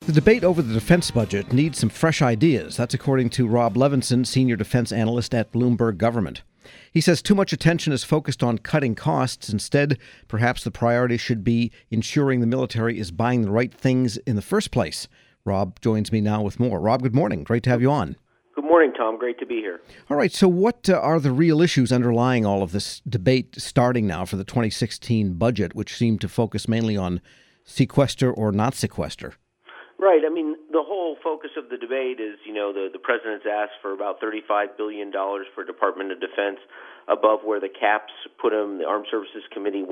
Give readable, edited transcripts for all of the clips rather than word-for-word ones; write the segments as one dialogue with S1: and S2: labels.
S1: The debate over the defense budget needs some fresh ideas. That's according to Rob Levinson, senior defense analyst at Bloomberg Government. He says too much attention is focused on cutting costs. Instead, perhaps the priority should be ensuring the military is buying the right things in the first place. Rob joins me now with more. Rob, good morning. Great to have you on.
S2: Good morning, Tom. Great to be here.
S1: All right. So what are the real issues underlying all of this debate starting now for the 2016 budget, which seemed to focus mainly on sequester or not sequester?
S2: Right. I mean, the whole focus of the debate is, the president's asked for about $35 billion for Department of Defense, above where the caps put him. The Armed Services Committee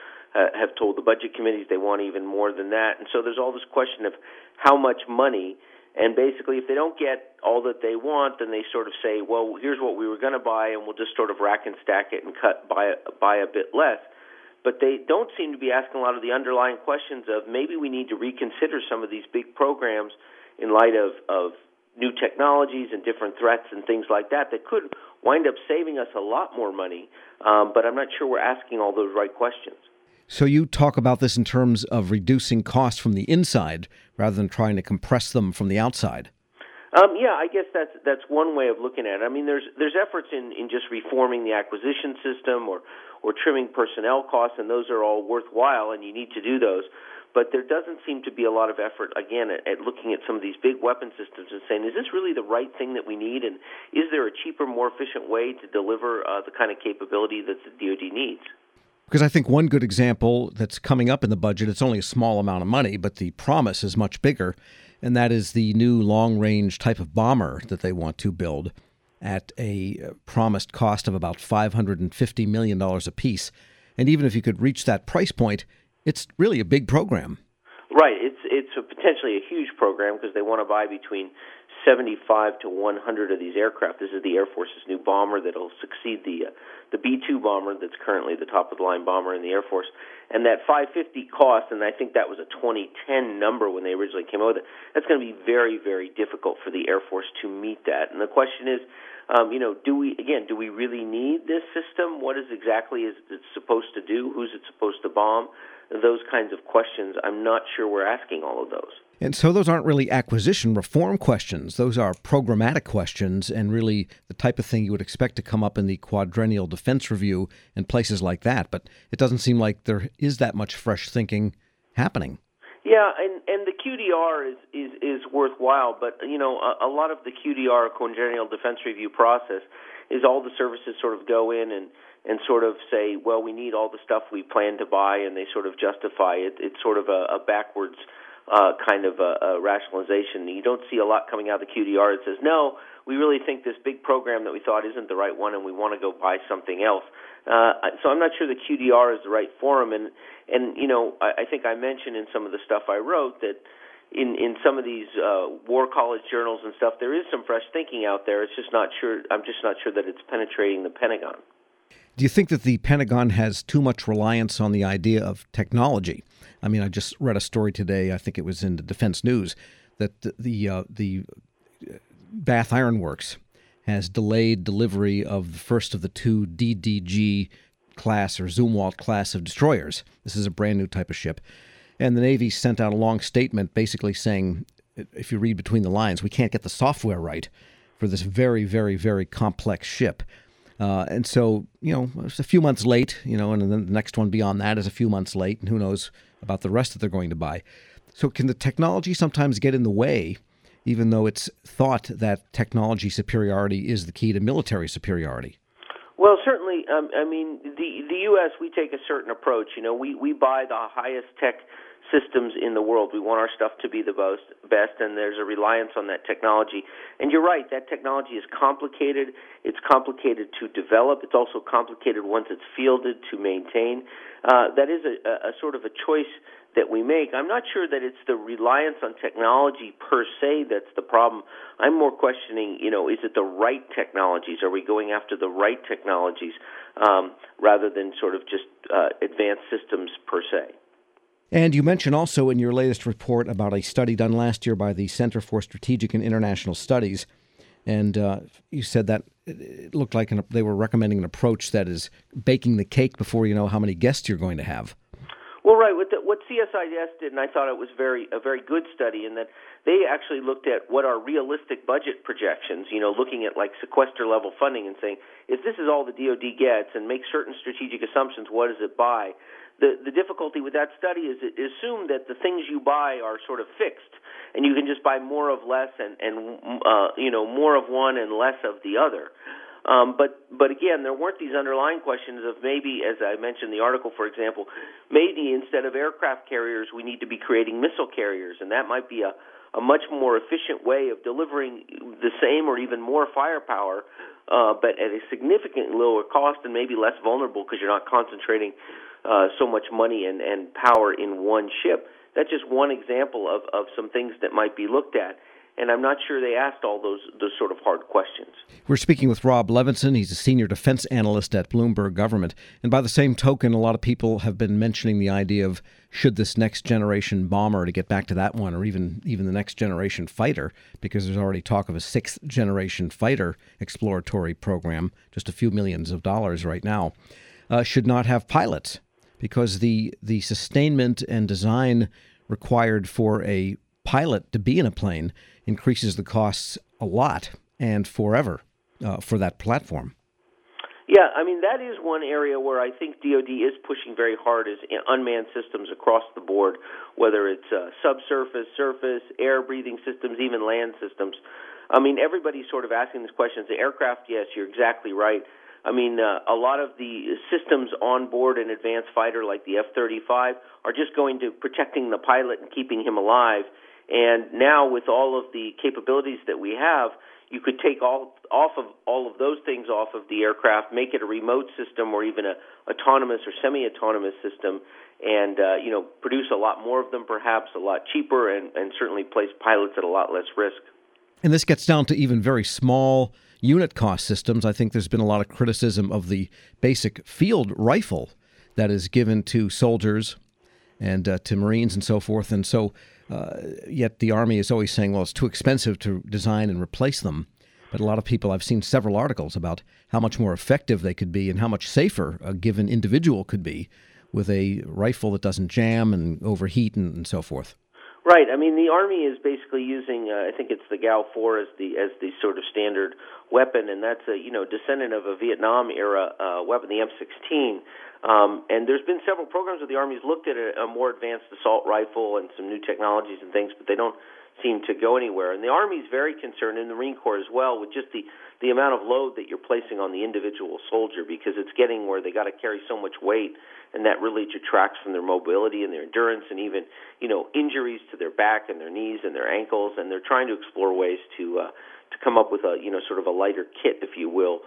S2: have told the budget committees they want even more than that. And so there's all this question of how much money. And basically, if they don't get all that they want, then they sort of say, well, here's what we were going to buy, and we'll just sort of rack and stack it and buy a bit less. But they don't seem to be asking a lot of the underlying questions of maybe we need to reconsider some of these big programs in light of new technologies and different threats and things like that could wind up saving us a lot more money. But I'm not sure we're asking all those right questions.
S1: So you talk about this in terms of reducing costs from the inside rather than trying to compress them from the outside.
S2: Yeah, I guess that's one way of looking at it. I mean, there's efforts in just reforming the acquisition system or trimming personnel costs, and those are all worthwhile, and you need to do those. But there doesn't seem to be a lot of effort, again, at looking at some of these big weapon systems and saying, is this really the right thing that we need, and is there a cheaper, more efficient way to deliver the kind of capability that the DoD needs?
S1: Because I think one good example that's coming up in the budget, it's only a small amount of money, but the promise is much bigger, and that is the new long-range type of bomber that they want to build at a promised cost of about $550 million apiece. And even if you could reach that price point, it's really a big program.
S2: Right. It's potentially a huge program because they want to buy between 75 to 100 of these aircraft. This is the Air Force's new bomber that will succeed the B-2 bomber that's currently the top-of-the-line bomber in the Air Force. And that 550 cost, and I think that was a 2010 number when they originally came out with it, that's going to be very, very difficult for the Air Force to meet that. And the question is, do we really need this system? What exactly is it supposed to do? Who's it supposed to bomb? Those kinds of questions, I'm not sure we're asking all of those.
S1: And so those aren't really acquisition reform questions. Those are programmatic questions and really the type of thing you would expect to come up in the Quadrennial Defense Review and places like that. But it doesn't seem like there is that much fresh thinking happening.
S2: Yeah, and the QDR is worthwhile, but, a lot of the QDR, Quadrennial Defense Review process, is all the services sort of go in and sort of say, well, we need all the stuff we plan to buy, and they sort of justify it. It's sort of a backwards kind of a rationalization. You don't see a lot coming out of the QDR that says, no, we really think this big program that we thought isn't the right one, and we want to go buy something else. So I'm not sure the QDR is the right forum, and I think I mentioned in some of the stuff I wrote that in some of these war college journals and stuff, there is some fresh thinking out there. I'm just not sure that it's penetrating the Pentagon.
S1: Do you think that the Pentagon has too much reliance on the idea of technology? I mean, I just read a story today, I think it was in the Defense News, that the Bath Iron Works has delayed delivery of the first of the two DDG class or Zumwalt class of destroyers. This is a brand new type of ship. And the Navy sent out a long statement basically saying, if you read between the lines, we can't get the software right for this very, very, very complex ship. And so, it's a few months late, and then the next one beyond that is a few months late, and who knows about the rest that they're going to buy. So can the technology sometimes get in the way, even though it's thought that technology superiority is the key to military superiority?
S2: Well, certainly. The U.S., we take a certain approach. We buy the highest tech systems in the world. We want our stuff to be the best, and there's a reliance on that technology. And you're right, that technology is complicated. It's complicated to develop. It's also complicated once it's fielded to maintain. That is a sort of a choice that we make. I'm not sure that it's the reliance on technology per se that's the problem. I'm more questioning, is it the right technologies? Are we going after the right technologies rather than sort of just advanced systems per se?
S1: And you mentioned also in your latest report about a study done last year by the Center for Strategic and International Studies, and you said that it looked like they were recommending an approach that is baking the cake before you know how many guests you're going to have.
S2: Well, right. What CSIS did, and I thought it was a very good study, in that they actually looked at what are realistic budget projections. Looking at like sequester level funding and saying, if this is all the DoD gets, and make certain strategic assumptions, what does it buy? The difficulty with that study is it assumed that the things you buy are sort of fixed, and you can just buy more of less and more of one and less of the other. But again, there weren't these underlying questions of maybe, as I mentioned in the article, for example, maybe instead of aircraft carriers, we need to be creating missile carriers, and that might be a much more efficient way of delivering the same or even more firepower, but at a significantly lower cost and maybe less vulnerable because you're not concentrating so much money and power in one ship. That's just one example of some things that might be looked at. And I'm not sure they asked all those sort of hard questions.
S1: We're speaking with Rob Levinson. He's a senior defense analyst at Bloomberg Government. And by the same token, a lot of people have been mentioning the idea of should this next generation bomber, to get back to that one, or even the next generation fighter, because there's already talk of a sixth generation fighter exploratory program, just a few millions of dollars right now, should not have pilots, because the sustainment and design required for a pilot to be in a plane increases the costs a lot and forever for that platform.
S2: Yeah, I mean, that is one area where I think DoD is pushing very hard, is in unmanned systems across the board, whether it's subsurface, surface, air-breathing systems, even land systems. I mean, everybody's sort of asking this question. The aircraft, yes, you're exactly right. I mean, a lot of the systems on board an advanced fighter like the F-35 are just going to protecting the pilot and keeping him alive. And now with all of the capabilities that we have, you could take all of those things off of the aircraft, make it a remote system or even a autonomous or semi-autonomous system, and produce a lot more of them, perhaps a lot cheaper, and certainly place pilots at a lot less risk.
S1: And this gets down to even very small unit cost systems. I think there's been a lot of criticism of the basic field rifle that is given to soldiers and to Marines and so forth. And so yet the Army is always saying, well, it's too expensive to design and replace them. But a lot of people, I've seen several articles about how much more effective they could be and how much safer a given individual could be with a rifle that doesn't jam and overheat and so forth.
S2: Right. I mean, the Army is basically using, I think it's the GAL-4 as the sort of standard weapon, and that's a descendant of a Vietnam era weapon, the M16. And there's been several programs where the Army's looked at a more advanced assault rifle and some new technologies and things, but they don't seem to go anywhere. And the Army's very concerned, and the Marine Corps as well, with just the amount of load that you're placing on the individual soldier, because it's getting where they got to carry so much weight, and that really detracts from their mobility and their endurance, and even injuries to their back and their knees and their ankles. And they're trying to explore ways to come up with a sort of a lighter kit, if you will,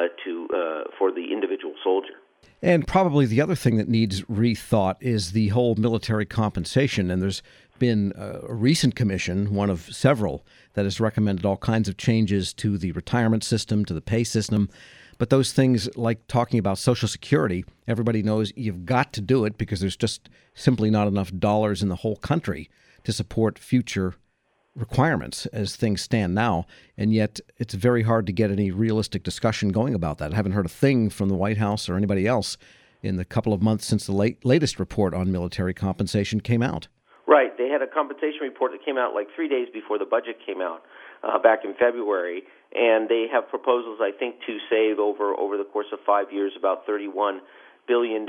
S2: for the individual soldier.
S1: And probably the other thing that needs rethought is the whole military compensation. And there's been a recent commission, one of several, that has recommended all kinds of changes to the retirement system, to the pay system. But those things, like talking about Social Security, everybody knows you've got to do it because there's just simply not enough dollars in the whole country to support future requirements as things stand now. And yet it's very hard to get any realistic discussion going about that. I haven't heard a thing from the White House or anybody else in the couple of months since the latest report on military compensation came out.
S2: Right. They had a compensation report that came out like 3 days before the budget came out back in February, and they have proposals, I think, to save over the course of 5 years about $31 billion.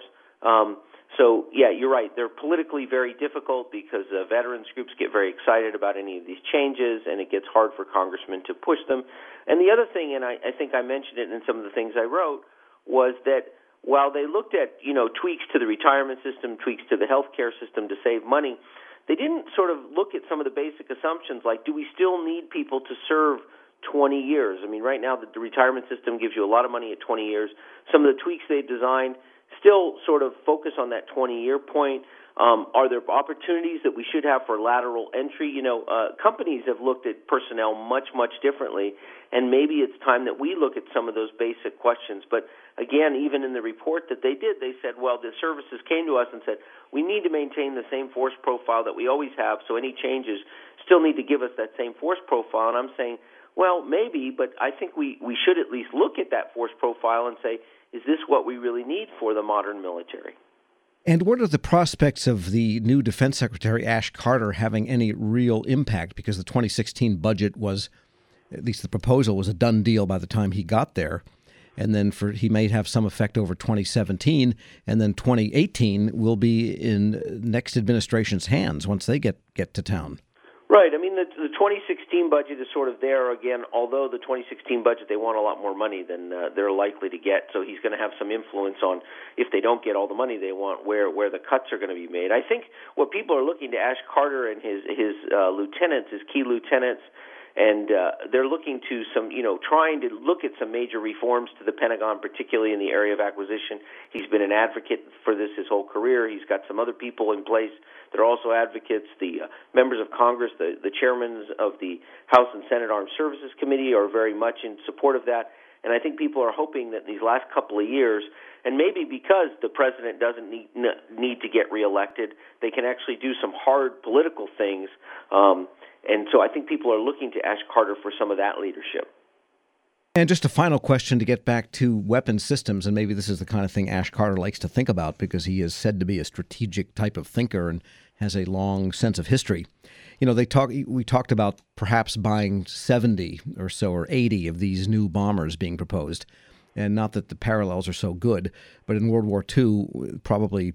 S2: So, yeah, you're right. They're politically very difficult because veterans groups get very excited about any of these changes, and it gets hard for congressmen to push them. And the other thing, and I think I mentioned it in some of the things I wrote, was that while they looked at, tweaks to the retirement system, tweaks to the health care system to save money, they didn't sort of look at some of the basic assumptions, like do we still need people to serve 20 years? I mean, right now the retirement system gives you a lot of money at 20 years. Some of the tweaks they've designed still sort of focus on that 20-year point. Are there opportunities that we should have for lateral entry? Companies have looked at personnel much, much differently, and maybe it's time that we look at some of those basic questions. But again, even in the report that they did, they said, well, the services came to us and said, we need to maintain the same force profile that we always have, so any changes still need to give us that same force profile. And I'm saying, well, maybe, but I think we should at least look at that force profile and say, is this what we really need for the modern military?
S1: And what are the prospects of the new Defense Secretary, Ash Carter, having any real impact? Because the 2016 budget was, at least the proposal, was a done deal by the time he got there. And then he may have some effect over 2017, and then 2018 will be in next administration's hands once they get to town.
S2: Right. I mean, the 2016 budget is sort of there again, although the 2016 budget, they want a lot more money than they're likely to get. So he's going to have some influence on, if they don't get all the money they want, where the cuts are going to be made. I think what people are looking to Ash Carter and his lieutenants, his key lieutenants, and they're looking to trying to look at some major reforms to the Pentagon, particularly in the area of acquisition. He's been an advocate for this his whole career. He's got some other people in place that are also advocates. The members of Congress, the chairmen of the House and Senate Armed Services Committee are very much in support of that. And I think people are hoping that these last couple of years, and maybe because the president doesn't need to get reelected, they can actually do some hard political things. And so I think people are looking to Ash Carter for some of that leadership.
S1: And just a final question to get back to weapon systems, and maybe this is the kind of thing Ash Carter likes to think about because he is said to be a strategic type of thinker and has a long sense of history. You know, we talked about perhaps buying 70 or so or 80 of these new bombers being proposed. And not that the parallels are so good, but in World War II, probably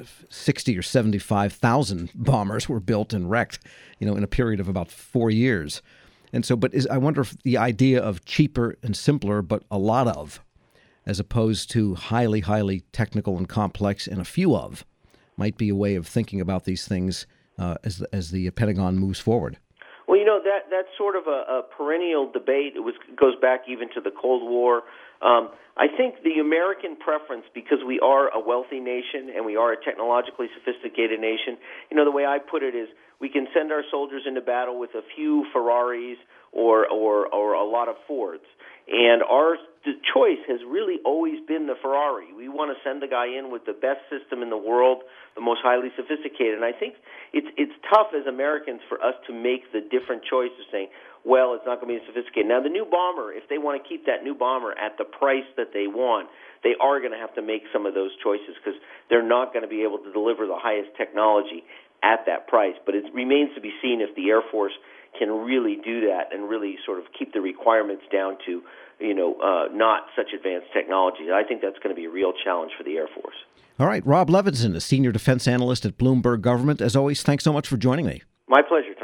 S1: 60 or 75,000 bombers were built and wrecked, in a period of about 4 years. And so, I wonder if the idea of cheaper and simpler, but a lot of, as opposed to highly, highly technical and complex and a few of, might be a way of thinking about these things as the Pentagon moves forward.
S2: Well, that's sort of a perennial debate. It goes back even to the Cold War. I think the American preference, because we are a wealthy nation and we are a technologically sophisticated nation, the way I put it is we can send our soldiers into battle with a few Ferraris or a lot of Fords. And our choice has really always been the Ferrari. We want to send the guy in with the best system in the world, the most highly sophisticated. And I think it's tough as Americans for us to make the different choice of saying, well, it's not going to be sophisticated. Now, the new bomber, if they want to keep that new bomber at the price that they want, they are going to have to make some of those choices because they're not going to be able to deliver the highest technology at that price. But it remains to be seen if the Air Force can really do that and really sort of keep the requirements down to, not such advanced technology. I think that's going to be a real challenge for the Air Force.
S1: All right. Rob Levinson, a senior defense analyst at Bloomberg Government. As always, thanks so much for joining me.
S2: My pleasure.